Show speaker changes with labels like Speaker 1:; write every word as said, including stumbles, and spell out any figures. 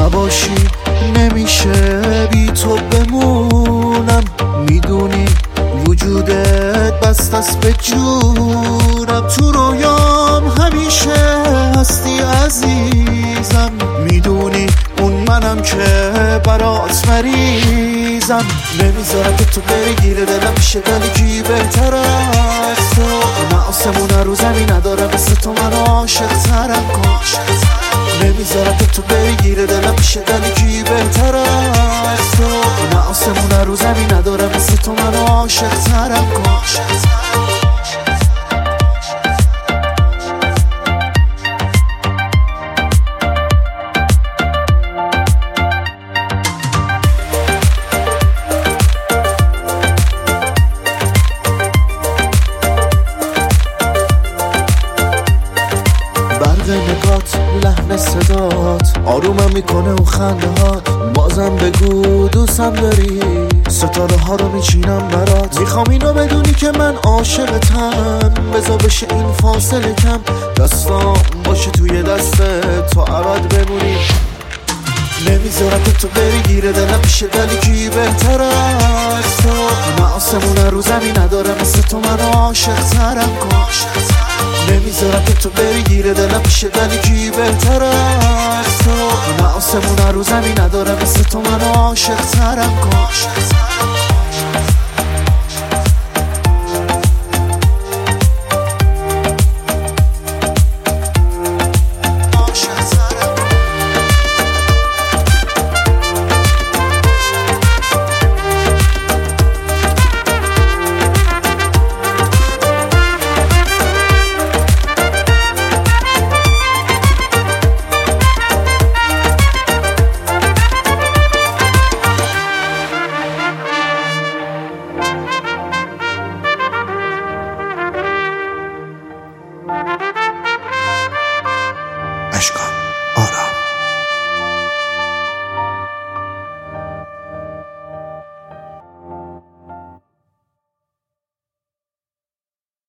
Speaker 1: نباشی نمیشه بی تو بمونم، میدونی وجودت بست است به جونم. تو رویام همیشه هستی عزیزم، میدونی اون منم که برات مریضم. نمیذارم که تو بری گیر دلم میشه ولی کی بهتر از تو. من آسمون رو زمین ندارم مثل تو، من عاشق ترم کن. نمیذارم که تو بری گیر دلم میشه ولی کی بهتر از تو. من آسمون رو زمین ندارم مثل تو، من عاشق ترم کن. برق نگات، لحن صدات آرومم میکنه و خنده هات. بازم بگو دوستم داری، ستاره ها رو میچینم برات. میخوام اینو بدونی که من عاشقتم، بذار بشه این فاصله کم. دستام باشه توی دستت تا ابد بمونی. نمیذارم که تو بری گیر دلم میشه ولی کی بهتر از تو. من آسمون رو زمین ندارم مثل تو، من عاشق ترم کن. نمیذارم که تو بری گیر دلم میشه ولی کی بهتر از تو. من آسمون رو زمین ندارم مثل تو، من عاشق ترم کن.